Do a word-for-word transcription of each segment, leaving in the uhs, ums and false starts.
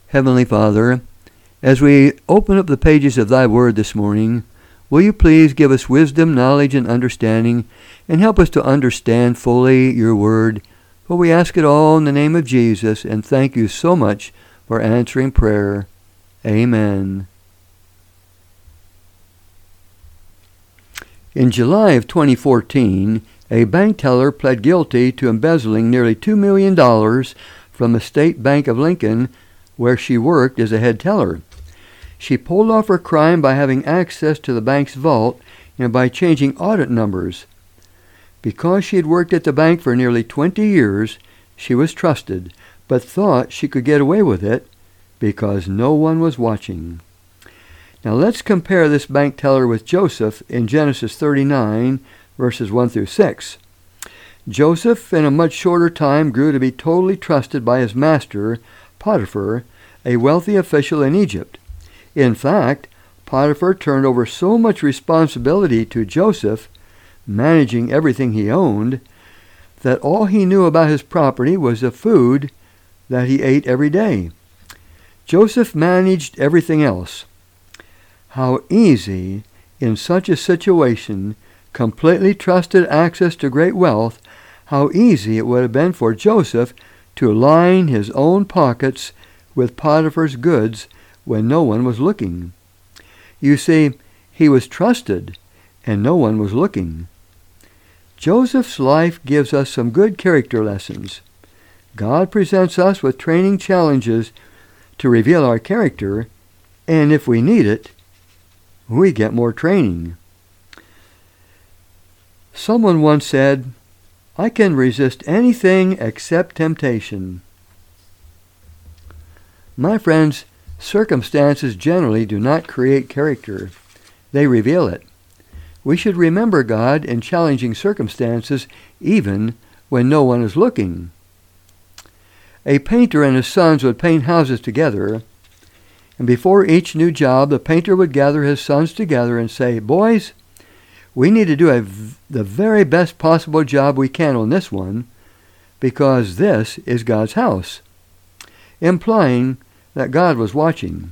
Heavenly Father, as we open up the pages of Thy Word this morning, will You please give us wisdom, knowledge, and understanding, and help us to understand fully Your Word? For we ask it all in the name of Jesus, and thank You so much for answering prayer. Amen. In July of twenty fourteen, a bank teller pled guilty to embezzling nearly two million dollars from the State Bank of Lincoln, where she worked as a head teller. She pulled off her crime by having access to the bank's vault and by changing audit numbers. Because she had worked at the bank for nearly twenty years, she was trusted, but thought she could get away with it because no one was watching. Now let's compare this bank teller with Joseph in Genesis thirty-nine, verses one through six. Joseph, in a much shorter time, grew to be totally trusted by his master, Potiphar, a wealthy official in Egypt. In fact, Potiphar turned over so much responsibility to Joseph, managing everything he owned, that all he knew about his property was the food that he ate every day. Joseph managed everything else. How easy, in such a situation, completely trusted access to great wealth, how easy it would have been for Joseph to line his own pockets with Potiphar's goods when no one was looking. You see, he was trusted, and no one was looking. Joseph's life gives us some good character lessons. God presents us with training challenges to reveal our character, and if we need it, we get more training. Someone once said, "I can resist anything except temptation." My friends, circumstances generally do not create character. They reveal it. We should remember God in challenging circumstances even when no one is looking. A painter and his sons would paint houses together, and before each new job, the painter would gather his sons together and say, "Boys, we need to do a v- the very best possible job we can on this one, because this is God's house," implying that God was watching.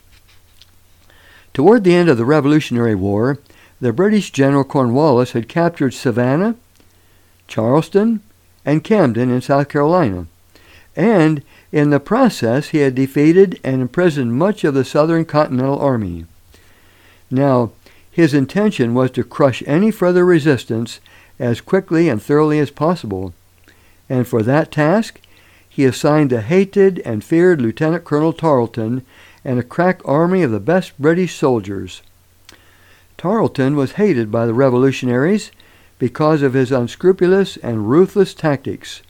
Toward the end of the Revolutionary War, the British General Cornwallis had captured Savannah, Charleston, and Camden in South Carolina, and in the process he had defeated and imprisoned much of the Southern Continental Army. Now, his intention was to crush any further resistance as quickly and thoroughly as possible, and for that task he assigned the hated and feared Lieutenant Colonel Tarleton and a crack army of the best British soldiers. Tarleton was hated by the revolutionaries because of his unscrupulous and ruthless tactics.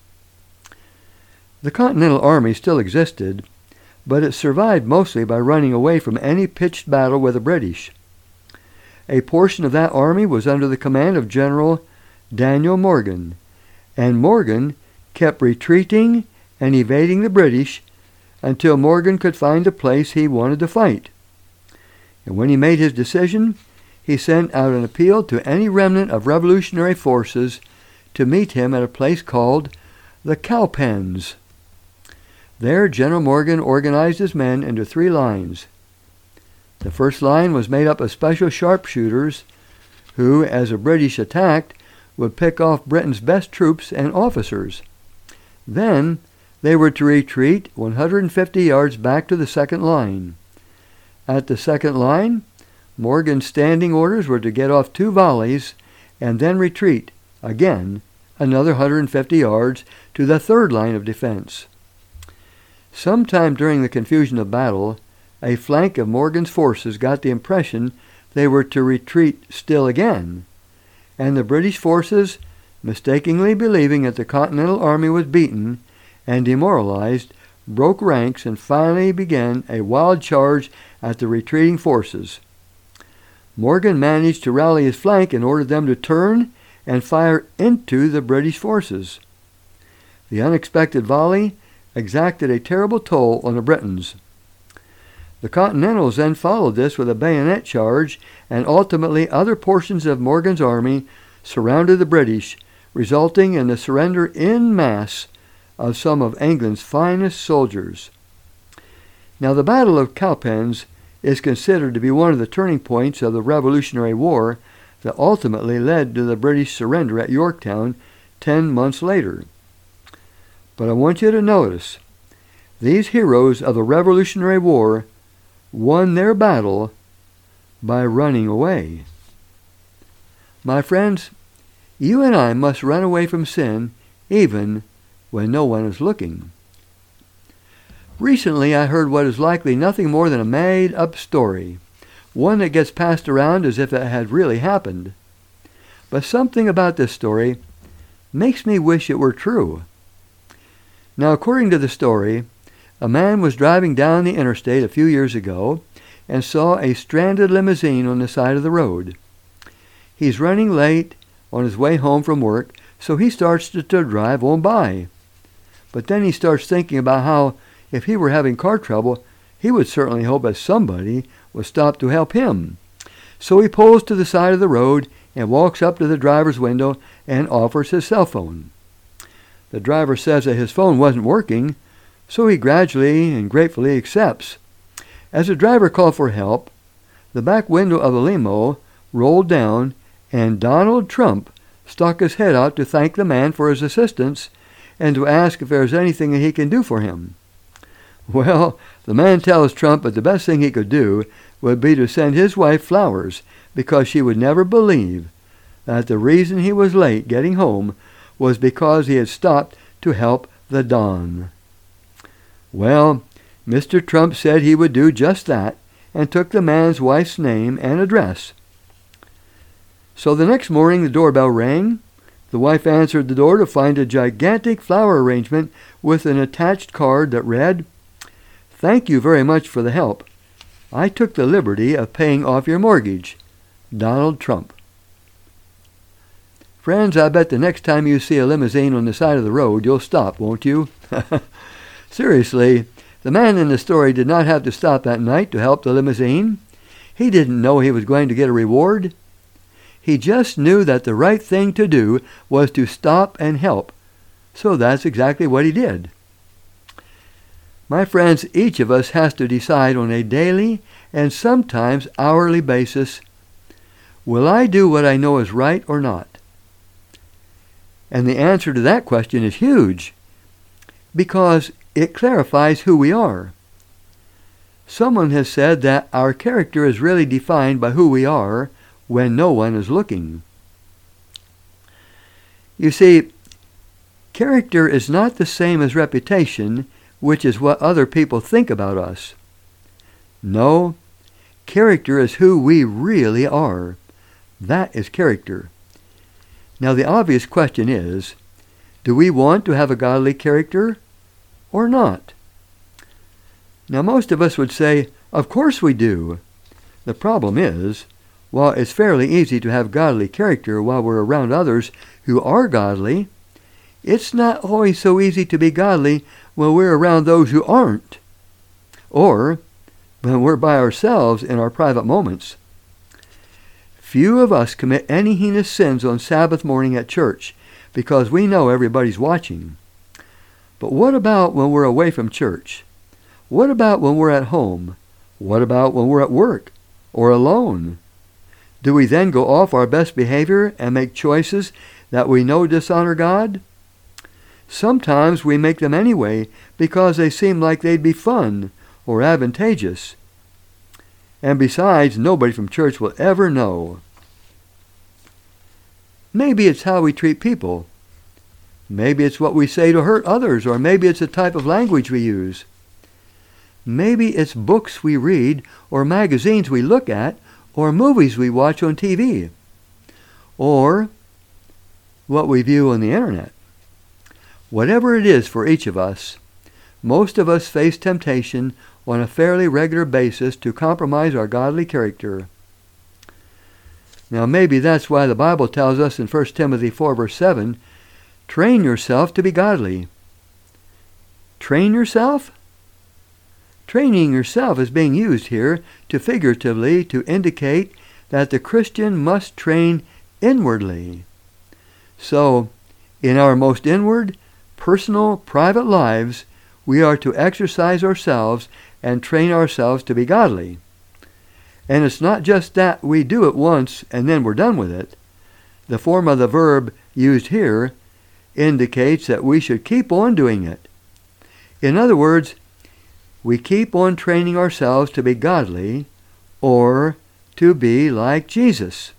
The Continental Army still existed, but it survived mostly by running away from any pitched battle with the British. A portion of that army was under the command of General Daniel Morgan, and Morgan kept retreating and evading the British until Morgan could find a place he wanted to fight. And when he made his decision, he sent out an appeal to any remnant of revolutionary forces to meet him at a place called the Cowpens. There, General Morgan organized his men into three lines. The first line was made up of special sharpshooters who, as the British attacked, would pick off Britain's best troops and officers. Then they were to retreat one hundred fifty yards back to the second line. At the second line, Morgan's standing orders were to get off two volleys and then retreat, again, another one hundred fifty yards to the third line of defense. Sometime during the confusion of battle, a flank of Morgan's forces got the impression they were to retreat still again, and the British forces, mistakenly believing that the Continental Army was beaten and demoralized, broke ranks and finally began a wild charge at the retreating forces. Morgan managed to rally his flank and ordered them to turn and fire into the British forces. The unexpected volley exacted a terrible toll on the Britons. The Continentals then followed this with a bayonet charge, and ultimately other portions of Morgan's army surrounded the British, resulting in the surrender en masse of some of England's finest soldiers. Now, the Battle of Cowpens is considered to be one of the turning points of the Revolutionary War that ultimately led to the British surrender at Yorktown ten months later. But I want you to notice, these heroes of the Revolutionary War won their battle by running away. My friends, you and I must run away from sin even when no one is looking. Recently I heard what is likely nothing more than a made-up story, one that gets passed around as if it had really happened. But something about this story makes me wish it were true. Now, according to the story, a man was driving down the interstate a few years ago and saw a stranded limousine on the side of the road. He's running late on his way home from work, so he starts to, to drive on by. But then he starts thinking about how, if he were having car trouble, he would certainly hope that somebody would stop to help him. So he pulls to the side of the road and walks up to the driver's window and offers his cell phone. The driver says that his phone wasn't working, so he gradually and gratefully accepts. As the driver called for help, the back window of the limo rolled down, and Donald Trump stuck his head out to thank the man for his assistance and to ask if there was anything that he can do for him. Well, the man tells Trump that the best thing he could do would be to send his wife flowers, because she would never believe that the reason he was late getting home was because he had stopped to help the Don. Well, Mister Trump said he would do just that and took the man's wife's name and address. So the next morning the doorbell rang. The wife answered the door to find a gigantic flower arrangement with an attached card that read, "Thank you very much for the help. I took the liberty of paying off your mortgage. Donald Trump." Friends, I bet the next time you see a limousine on the side of the road, you'll stop, won't you? Seriously, the man in the story did not have to stop that night to help the limousine. He didn't know he was going to get a reward. He just knew that the right thing to do was to stop and help. So that's exactly what he did. My friends, each of us has to decide on a daily and sometimes hourly basis, will I do what I know is right or not? And the answer to that question is huge, because it clarifies who we are. Someone has said that our character is really defined by who we are when no one is looking. You see, character is not the same as reputation, which is what other people think about us. No, character is who we really are. That is character. Now the obvious question is, do we want to have a godly character or not? Now most of us would say, of course we do. The problem is, while it's fairly easy to have godly character while we're around others who are godly, it's not always so easy to be godly when we're around those who aren't, or when we're by ourselves in our private moments. Few of us commit any heinous sins on Sabbath morning at church because we know everybody's watching. But what about when we're away from church? What about when we're at home? What about when we're at work or alone? Do we then go off our best behavior and make choices that we know dishonor God? Sometimes we make them anyway because they seem like they'd be fun or advantageous. And besides, nobody from church will ever know. Maybe it's how we treat people. Maybe it's what we say to hurt others, or maybe it's the type of language we use. Maybe it's books we read, or magazines we look at, or movies we watch on T V, or what we view on the internet. Whatever it is for each of us, most of us face temptation on a fairly regular basis to compromise our godly character. Now maybe that's why the Bible tells us in First Timothy four verse seven, train yourself to be godly. Train yourself? Training yourself is being used here to figuratively to indicate that the Christian must train inwardly. So, in our most inward, personal, private lives, we are to exercise ourselves and train ourselves to be godly. And it's not just that we do it once and then we're done with it. The form of the verb used here indicates that we should keep on doing it. In other words, we keep on training ourselves to be godly or to be like Jesus.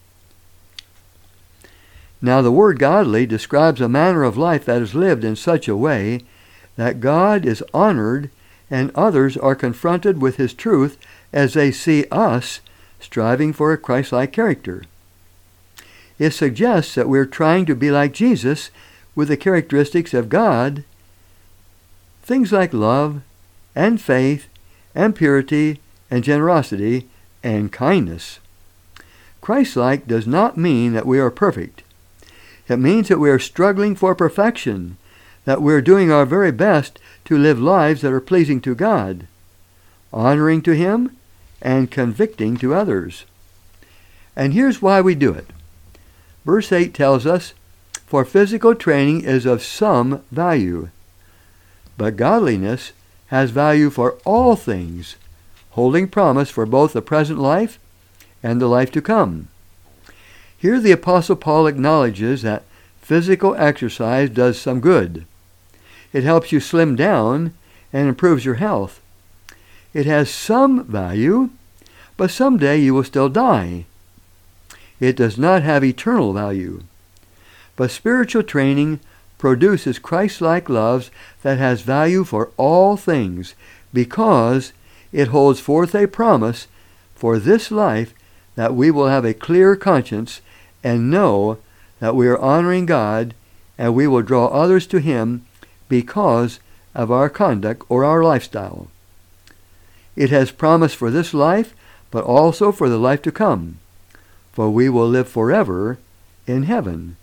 Now the word godly describes a manner of life that is lived in such a way that God is honored and others are confronted with his truth as they see us striving for a Christ-like character. It suggests that we're trying to be like Jesus with the characteristics of God, things like love and faith and purity and generosity and kindness. Christ-like does not mean that we are perfect. It means that we are struggling for perfection, that we are doing our very best to live lives that are pleasing to God, honoring to him, and convicting to others. And here's why we do it. Verse eight tells us, "For physical training is of some value, but godliness has value for all things, holding promise for both the present life and the life to come." Here the Apostle Paul acknowledges that physical exercise does some good. It helps you slim down and improves your health. It has some value, but someday you will still die. It does not have eternal value. But spiritual training produces Christ-like loves that has value for all things because it holds forth a promise for this life that we will have a clear conscience and know that we are honoring God and we will draw others to him because of our conduct or our lifestyle. It has promise for this life, but also for the life to come, for we will live forever in heaven.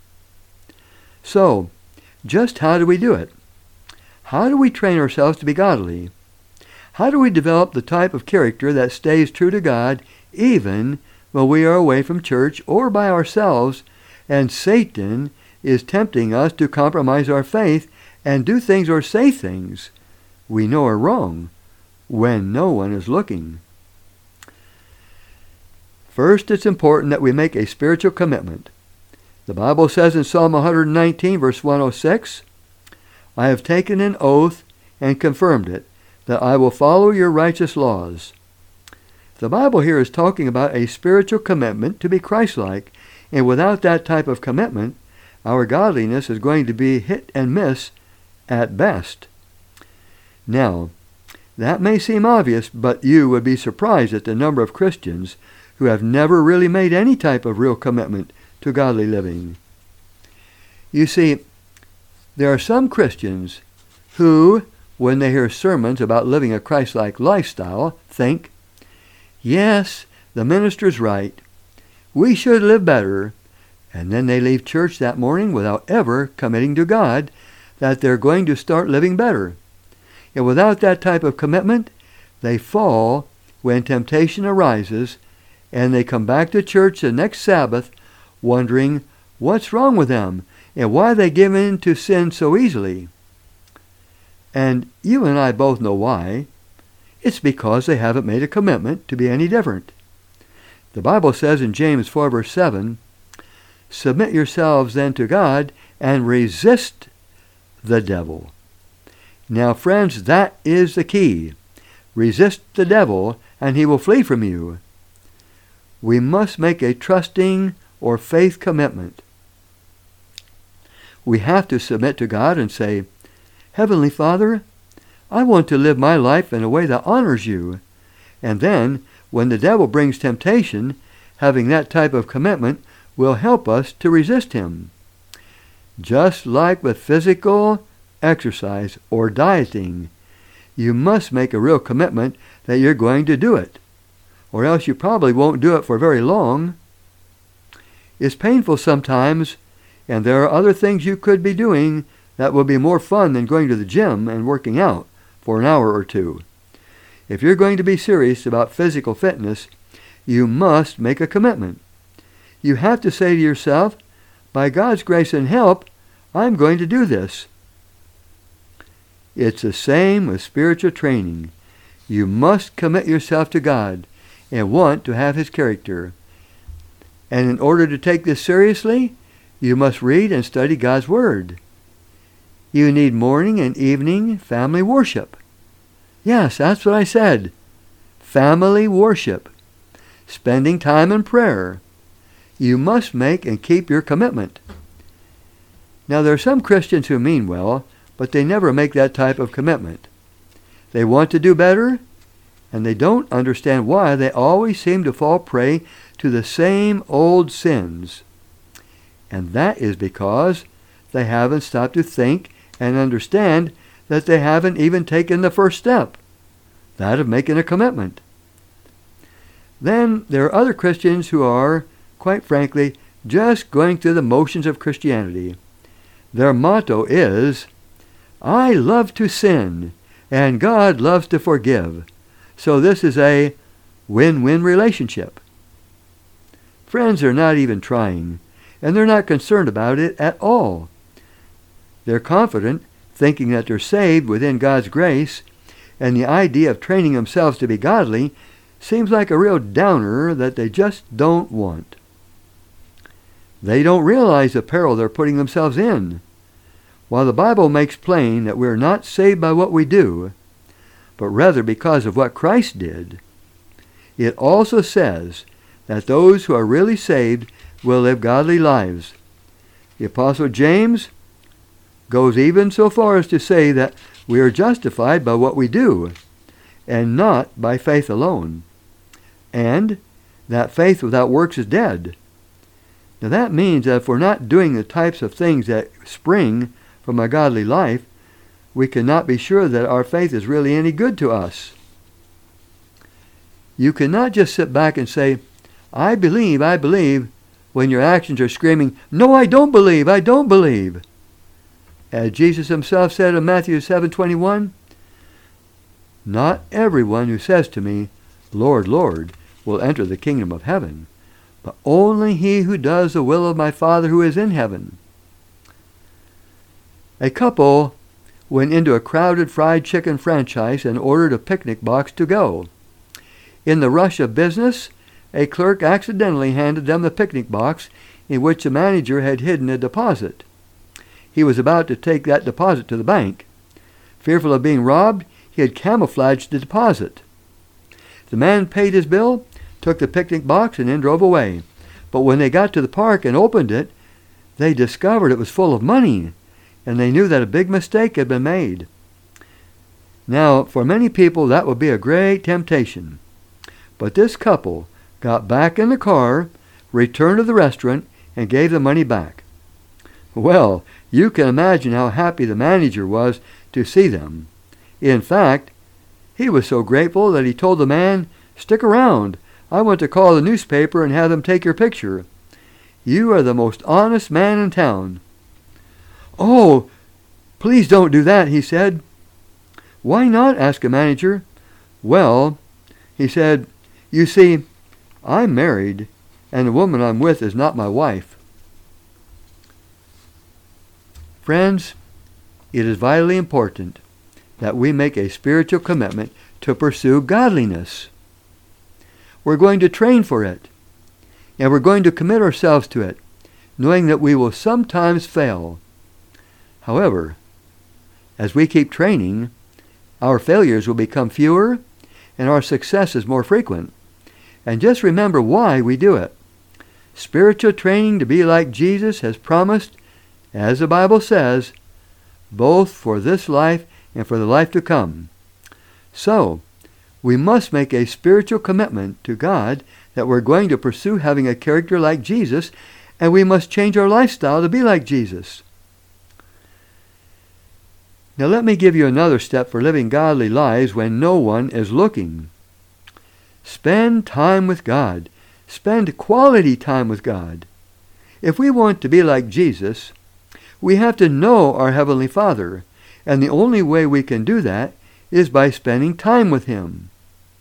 So, just how do we do it? How do we train ourselves to be godly? How do we develop the type of character that stays true to God even when we are away from church or by ourselves and Satan is tempting us to compromise our faith and do things or say things we know are wrong when no one is looking? First, it's important that we make a spiritual commitment. The Bible says in Psalm one nineteen, verse one oh six, "I have taken an oath and confirmed it, that I will follow your righteous laws." The Bible here is talking about a spiritual commitment to be Christ-like, and without that type of commitment, our godliness is going to be hit and miss at best. Now, that may seem obvious, but you would be surprised at the number of Christians who have never really made any type of real commitment to godly living. You see, there are some Christians who, when they hear sermons about living a Christ-like lifestyle, think, "Yes, the minister's right. We should live better." And then they leave church that morning without ever committing to God that they're going to start living better. And without that type of commitment, they fall when temptation arises, and they come back to church the next Sabbath wondering what's wrong with them and why they give in to sin so easily. And you and I both know why. It's because they haven't made a commitment to be any different. The Bible says in James four, verse seven, "Submit yourselves then to God and resist the devil." Now, friends, that is the key. Resist the devil, and he will flee from you. We must make a trusting or faith commitment. We have to submit to God and say, "Heavenly Father, I want to live my life in a way that honors you." And then, when the devil brings temptation, having that type of commitment will help us to resist him. Just like with physical exercise or dieting, you must make a real commitment that you're going to do it, or else you probably won't do it for very long. It's painful sometimes, and there are other things you could be doing that will be more fun than going to the gym and working out for an hour or two. If you're going to be serious about physical fitness, you must make a commitment. You have to say to yourself, "By God's grace and help, I'm going to do this." It's the same with spiritual training. You must commit yourself to God and want to have His character. And in order to take this seriously, you must read and study God's Word. You need morning and evening family worship. Yes, that's what I said. Family worship. Spending time in prayer. You must make and keep your commitment. Now, there are some Christians who mean well, but they never make that type of commitment. They want to do better, and they don't understand why they always seem to fall prey to the same old sins. And that is because they haven't stopped to think and understand that they haven't even taken the first step, that of making a commitment. Then there are other Christians who are, quite frankly, just going through the motions of Christianity. Their motto is, I love to sin, and God loves to forgive. So this is a win-win relationship. Friends are not even trying, and they're not concerned about it at all. They're confident, thinking that they're saved within God's grace, and the idea of training themselves to be godly seems like a real downer that they just don't want. They don't realize the peril they're putting themselves in. While the Bible makes plain that we're not saved by what we do, but rather because of what Christ did, it also says that those who are really saved will live godly lives. The Apostle James goes even so far as to say that we are justified by what we do, and not by faith alone, and that faith without works is dead. Now that means that if we're not doing the types of things that spring from a godly life, we cannot be sure that our faith is really any good to us. You cannot just sit back and say, I believe, I believe, when your actions are screaming, no, I don't believe, I don't believe. As Jesus himself said in Matthew seven twenty-one, not everyone who says to me, Lord, Lord, will enter the kingdom of heaven, but only he who does the will of my Father who is in heaven. A couple went into a crowded fried chicken franchise and ordered a picnic box to go. In the rush of business, a clerk accidentally handed them the picnic box in which the manager had hidden a deposit. He was about to take that deposit to the bank. Fearful of being robbed, he had camouflaged the deposit. The man paid his bill, took the picnic box, and then drove away. But when they got to the park and opened it, they discovered it was full of money, and they knew that a big mistake had been made. Now, for many people, that would be a great temptation. But this couple got back in the car, returned to the restaurant, and gave the money back. Well, you can imagine how happy the manager was to see them. In fact, he was so grateful that he told the man, stick around. I want to call the newspaper and have them take your picture. You are the most honest man in town. Oh, please don't do that, he said. Why not? Asked the manager. Well, he said, you see, I'm married, and the woman I'm with is not my wife. Friends, it is vitally important that we make a spiritual commitment to pursue godliness. We're going to train for it, and we're going to commit ourselves to it, knowing that we will sometimes fail. However, as we keep training, our failures will become fewer and our successes more frequent. And just remember why we do it. Spiritual training to be like Jesus has promised, as the Bible says, both for this life and for the life to come. So, we must make a spiritual commitment to God that we're going to pursue having a character like Jesus, and we must change our lifestyle to be like Jesus. Now let me give you another step for living godly lives when no one is looking. Spend time with God. Spend quality time with God. If we want to be like Jesus, we have to know our Heavenly Father, and the only way we can do that is by spending time with Him.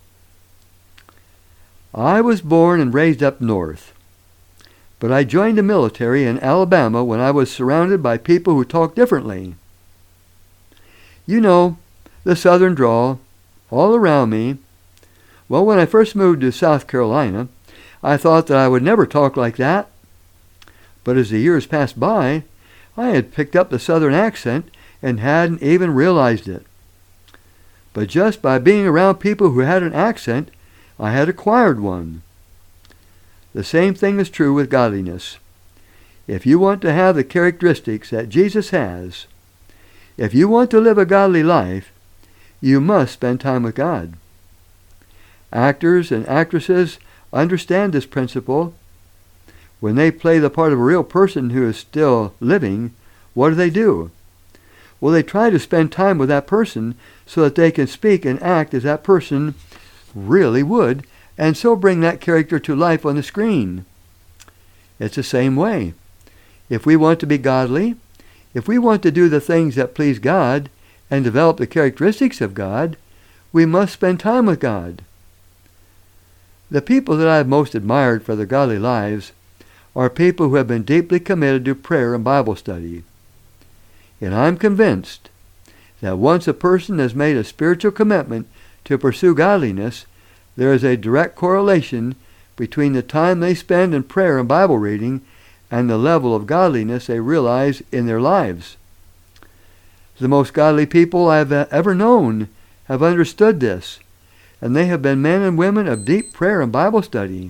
I was born and raised up north, but I joined the military in Alabama when I was surrounded by people who talked differently. You know, the southern drawl, all around me. Well, when I first moved to South Carolina, I thought that I would never talk like that. But as the years passed by, I had picked up the southern accent and hadn't even realized it. But just by being around people who had an accent, I had acquired one. The same thing is true with godliness. If you want to have the characteristics that Jesus has, if you want to live a godly life, you must spend time with God. Actors and actresses understand this principle. When they play the part of a real person who is still living, what do they do? Well, they try to spend time with that person so that they can speak and act as that person really would, and so bring that character to life on the screen. It's the same way. If we want to be godly, if we want to do the things that please God and develop the characteristics of God, we must spend time with God. The people that I have most admired for their godly lives are people who have been deeply committed to prayer and Bible study. And I'm convinced that once a person has made a spiritual commitment to pursue godliness, there is a direct correlation between the time they spend in prayer and Bible reading and the level of godliness they realize in their lives. The most godly people I have ever known have understood this, and they have been men and women of deep prayer and Bible study.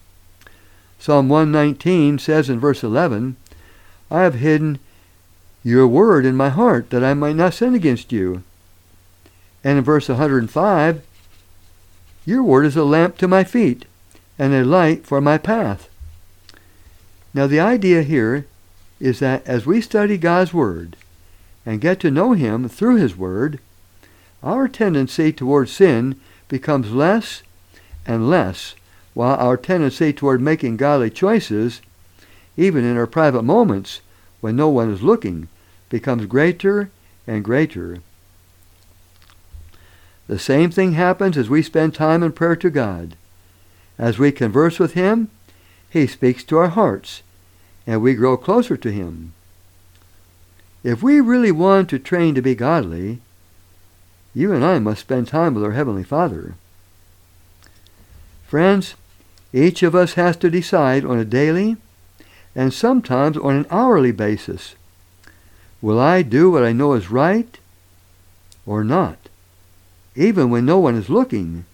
Psalm one nineteen says in verse eleven, I have hidden your word in my heart that I might not sin against you. And in verse one hundred five, your word is a lamp to my feet and a light for my path. Now the idea here is that as we study God's word and get to know him through his word, our tendency toward sin becomes less and less, while our tendency toward making godly choices, even in our private moments when no one is looking, becomes greater and greater. The same thing happens as we spend time in prayer to God. As we converse with him, he speaks to our hearts, and we grow closer to him. If we really want to train to be godly, you and I must spend time with our Heavenly Father. Friends, each of us has to decide on a daily and sometimes on an hourly basis, will I do what I know is right or not, even when no one is looking?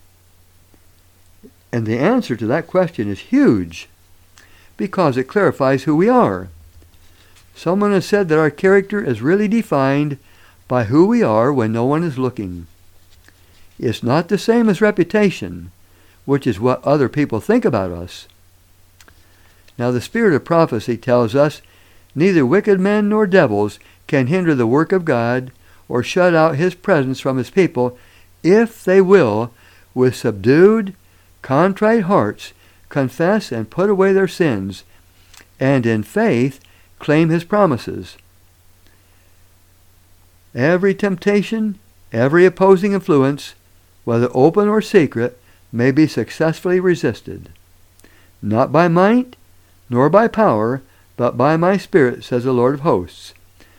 And the answer to that question is huge, because it clarifies who we are. Someone has said that our character is really defined by who we are when no one is looking. It's not the same as reputation, which is what other people think about us. Now the spirit of prophecy tells us neither wicked men nor devils can hinder the work of God or shut out his presence from his people if they will, with subdued, contrite hearts, confess and put away their sins, and in faith claim his promises. Every temptation, every opposing influence, whether open or secret, may be successfully resisted. Not by might, nor by power, but by my Spirit, says the Lord of hosts.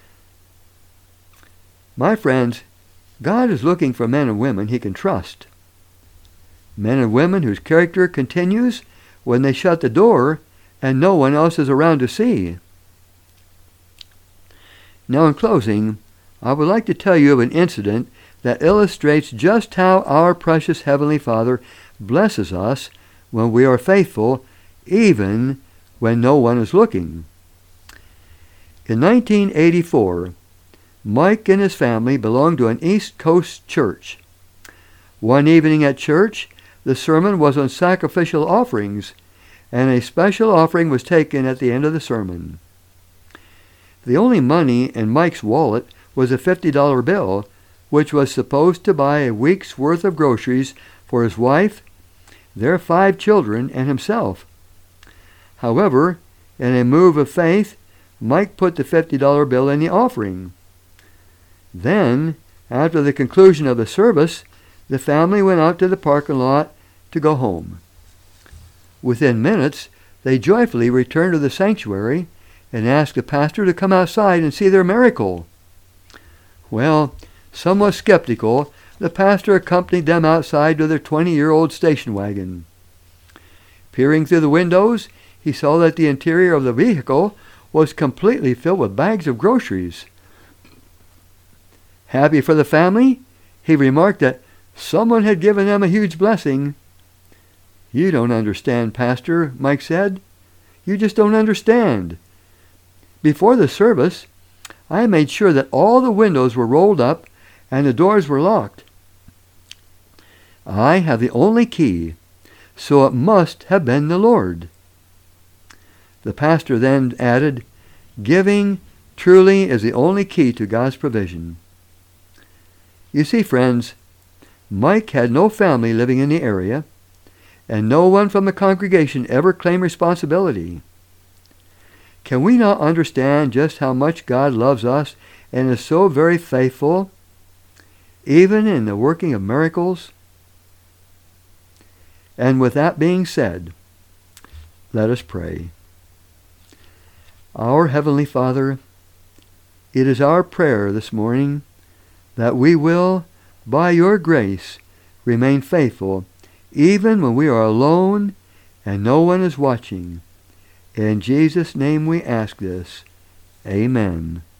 My friends, God is looking for men and women he can trust. Men and women whose character continues when they shut the door and no one else is around to see. Now in closing, I would like to tell you of an incident that illustrates just how our precious Heavenly Father blesses us when we are faithful, even when no one is looking. In nineteen eighty-four, Mike and his family belonged to an East Coast church. One evening at church, the sermon was on sacrificial offerings, and a special offering was taken at the end of the sermon. The only money in Mike's wallet was a fifty dollar bill, which was supposed to buy a week's worth of groceries for his wife, their five children, and himself. However, in a move of faith, Mike put the fifty dollar bill in the offering. Then, after the conclusion of the service, the family went out to the parking lot to go home. Within minutes, they joyfully returned to the sanctuary and asked the pastor to come outside and see their miracle. Well, Somewhat skeptical, the pastor accompanied them outside to their twenty-year-old station wagon. Peering through the windows, he saw that the interior of the vehicle was completely filled with bags of groceries. Happy for the family, he remarked that someone had given them a huge blessing. "You don't understand, Pastor," Mike said. "You just don't understand. Before the service, I made sure that all the windows were rolled up and the doors were locked. I have the only key, so it must have been the Lord." The pastor then added, "Giving truly is the only key to God's provision." You see, friends, Mike had no family living in the area, and no one from the congregation ever claimed responsibility. Can we not understand just how much God loves us and is so very faithful, even in the working of miracles? And with that being said, let us pray. Our Heavenly Father, it is our prayer this morning that we will, by your grace, remain faithful even when we are alone and no one is watching. In Jesus' name we ask this. Amen.